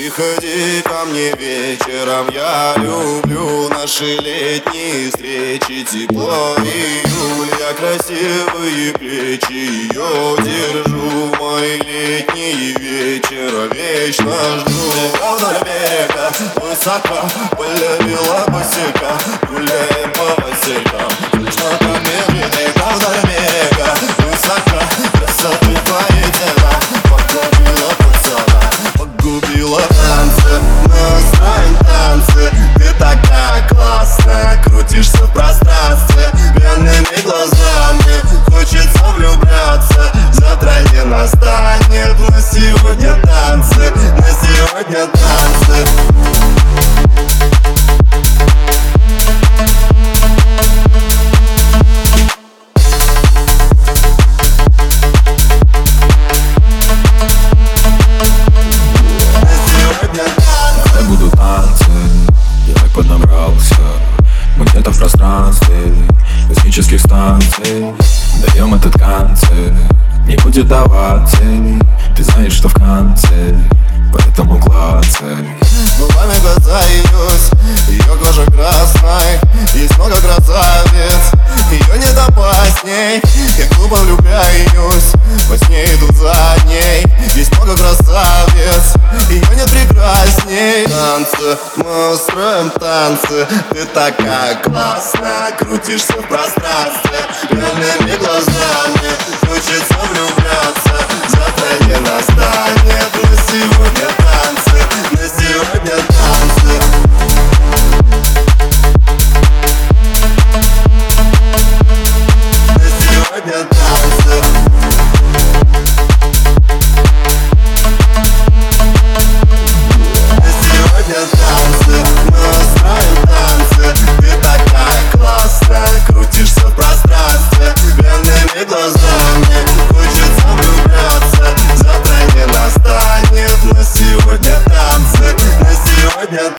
Приходи ко мне вечером, я люблю наши летние встречи. Тепло июля, красивые плечи, ее держу. Мои летние вечера вечно жду. Вдоль берега высоко полюбила босика, гуляем по василькам, слышно как берега. Вдоль берега высоко, красоты твои тела погубила пацана, погубила. Танцы, мы устроим танцы. Ты такая классная, крутишься в пространстве пьяными глазами, хочется влюбляться. Завтра не настанет, но сегодня танцы, на сегодня танцы. Поднабрался, мы где-то в пространстве космических станций. Даем этот концерт, не будет давать тени. Ты знаешь, что в конце, поэтому клацай. Губами глаза ее кожа красной. Есть много красавиц, ее не допасть ней. Я глупо влюбляюсь, во сне иду за ней. Есть много красавиц, ее нет прекрасней. Танцы, мы устроим танцы. Ты такая классная, крутишься в пространстве пьяными глазами, хочется влюбляться. Завтра не настанет, но сегодня